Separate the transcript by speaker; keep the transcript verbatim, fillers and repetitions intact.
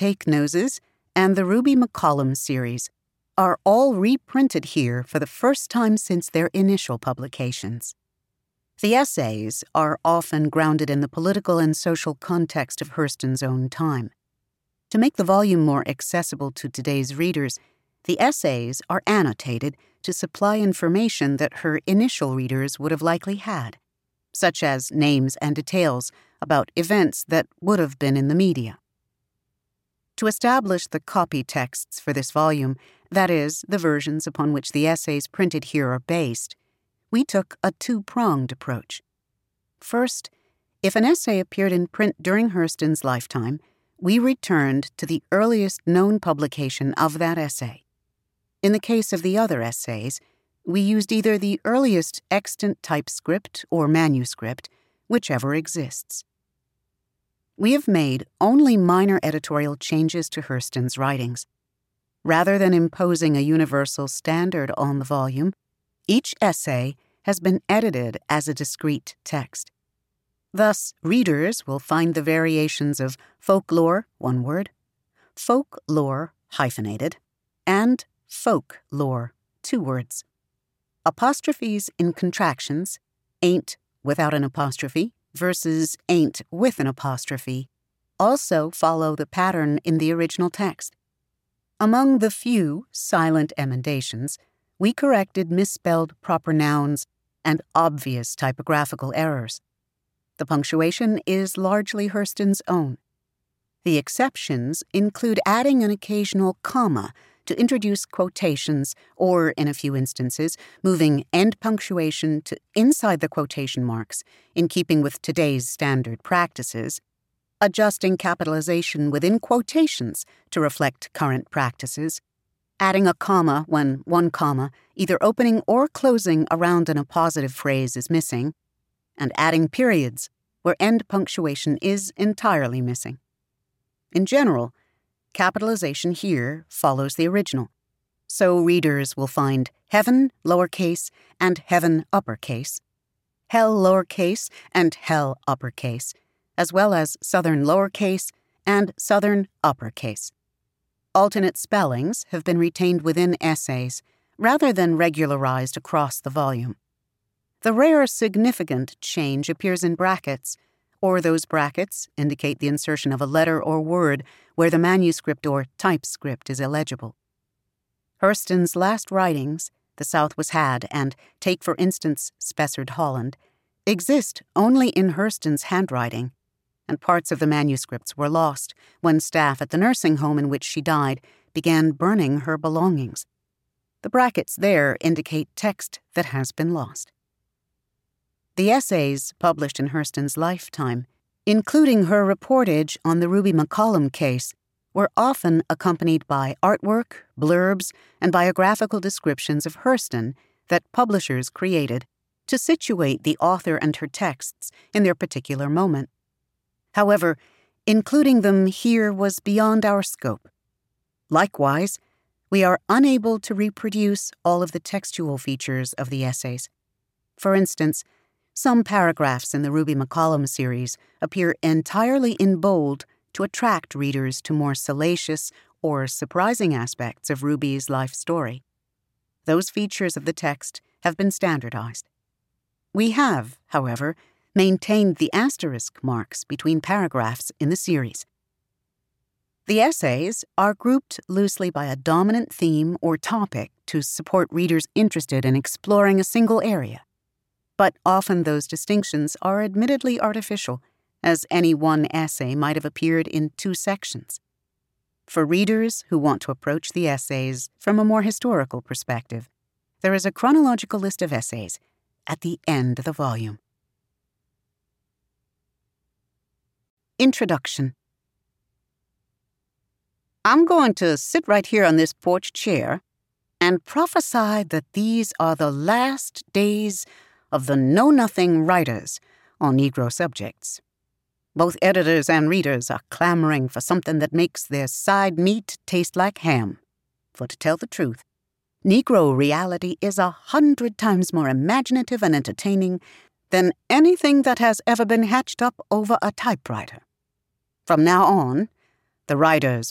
Speaker 1: Take Noses, and the Ruby McCollum series are all reprinted here for the first time since their initial publications. The essays are often grounded in the political and social context of Hurston's own time. To make the volume more accessible to today's readers, the essays are annotated to supply information that her initial readers would have likely had, such as names and details about events that would have been in the media. To establish the copy texts for this volume, that is, the versions upon which the essays printed here are based, we took a two-pronged approach. First, if an essay appeared in print during Hurston's lifetime, we returned to the earliest known publication of that essay. In the case of the other essays, we used either the earliest extant typescript or manuscript, whichever exists. We have made only minor editorial changes to Hurston's writings. Rather than imposing a universal standard on the volume, each essay has been edited as a discrete text. Thus, readers will find the variations of folklore, one word, folklore, hyphenated, and folklore, two words. Apostrophes in contractions, ain't without an apostrophe versus ain't with an apostrophe, also follow the pattern in the original text. Among the few silent emendations, we corrected misspelled proper nouns and obvious typographical errors. The punctuation is largely Hurston's own. The exceptions include adding an occasional comma to introduce quotations or, in a few instances, moving end punctuation to inside the quotation marks in keeping with today's standard practices, adjusting capitalization within quotations to reflect current practices, adding a comma when one comma, either opening or closing around an appositive phrase, is missing, and adding periods where end punctuation is entirely missing. In general, capitalization here follows the original, so readers will find heaven lowercase and heaven uppercase, hell lowercase and hell uppercase, as well as southern lowercase and southern uppercase. Alternate spellings have been retained within essays rather than regularized across the volume. The rare significant change appears in brackets, or those brackets indicate the insertion of a letter or word where the manuscript or typescript is illegible. Hurston's last writings, The South Was Had and, take for instance, Spessard Holland, exist only in Hurston's handwriting, and parts of the manuscripts were lost when staff at the nursing home in which she died began burning her belongings. The brackets there indicate text that has been lost. The essays published in Hurston's lifetime, including her reportage on the Ruby McCollum case, were often accompanied by artwork, blurbs, and biographical descriptions of Hurston that publishers created to situate the author and her texts in their particular moment. However, including them here was beyond our scope. Likewise, we are unable to reproduce all of the textual features of the essays. For instance, some paragraphs in the Ruby McCollum series appear entirely in bold to attract readers to more salacious or surprising aspects of Ruby's life story. Those features of the text have been standardized. We have, however, maintained the asterisk marks between paragraphs in the series. The essays are grouped loosely by a dominant theme or topic to support readers interested in exploring a single area. But often those distinctions are admittedly artificial, as any one essay might have appeared in two sections. For readers who want to approach the essays from a more historical perspective, there is a chronological list of essays at the end of the volume. Introduction. I'm going to sit right here on this porch chair and prophesy that these are the last days of the know-nothing writers on Negro subjects. Both editors and readers are clamoring for something that makes their side meat taste like ham. For to tell the truth, Negro reality is a hundred times more imaginative and entertaining than anything that has ever been hatched up over a typewriter. From now on, the writers